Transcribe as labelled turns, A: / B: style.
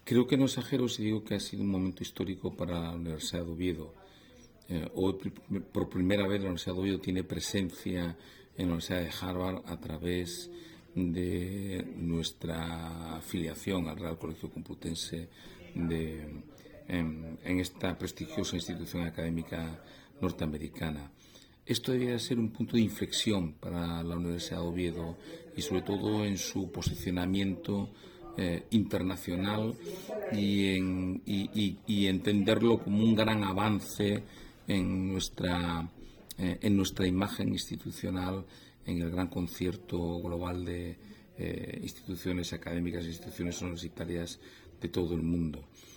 A: Creo que no exagero si digo que ha sido un momento histórico para la Universidad de Oviedo. Hoy, por primera vez, la Universidad de Oviedo tiene presencia en la Universidad de Harvard a través de nuestra afiliación al Real Colegio Complutense en esta prestigiosa institución académica norteamericana. Esto debería ser un punto de inflexión para la Universidad de Oviedo y sobre todo en su posicionamiento internacional y entenderlo como un gran avance en nuestra imagen institucional en el gran concierto global de instituciones académicas e instituciones universitarias de todo el mundo.